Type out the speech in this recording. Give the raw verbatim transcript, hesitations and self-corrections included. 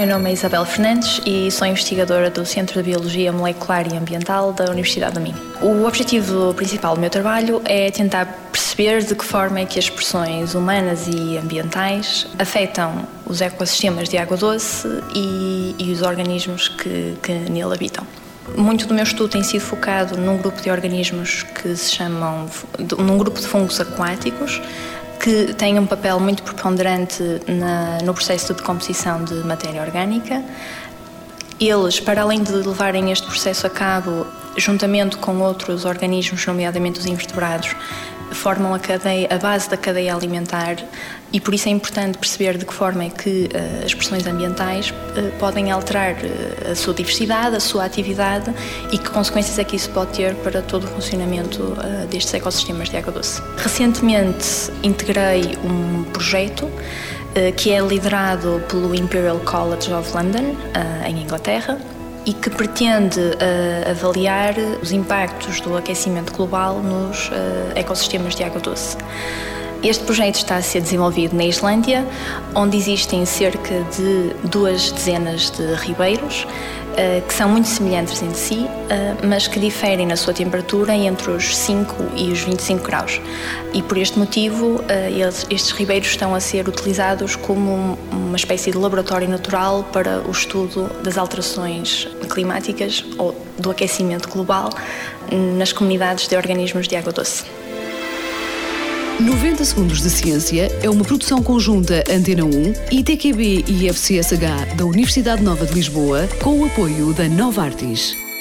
Meu nome é Isabel Fernandes e sou investigadora do Centro de Biologia Molecular e Ambiental da Universidade do Minho. O objetivo principal do meu trabalho é tentar perceber de que forma é que as expressões humanas e ambientais afetam os ecossistemas de água doce e, e os organismos que, que nele habitam. Muito do meu estudo tem sido focado num grupo de organismos que se chamam, num grupo de fungos aquáticos, que têm um papel muito preponderante na, no processo de decomposição de matéria orgânica. Eles, para além de levarem este processo a cabo, juntamente com outros organismos, nomeadamente os invertebrados, formam a, cadeia, a base da cadeia alimentar, e por isso é importante perceber de que forma é que uh, as pressões ambientais uh, podem alterar uh, a sua diversidade, a sua atividade, e que consequências é que isso pode ter para todo o funcionamento uh, destes ecossistemas de água doce. Recentemente integrei um projeto uh, que é liderado pelo Imperial College of London, uh, em Inglaterra, e que pretende uh, avaliar os impactos do aquecimento global nos uh, ecossistemas de água doce. Este projeto está a ser desenvolvido na Islândia, onde existem cerca de duas dezenas de ribeiros, uh, que são muito semelhantes entre si, uh, mas que diferem na sua temperatura entre os cinco e os vinte e cinco graus. E por este motivo, uh, eles, estes ribeiros estão a ser utilizados como uma espécie de laboratório natural para o estudo das alterações climáticas ou do aquecimento global nas comunidades de organismos de água doce. noventa Segundos de Ciência é uma produção conjunta Antena um, I T Q B e I F C S H da Universidade Nova de Lisboa, com o apoio da Novartis.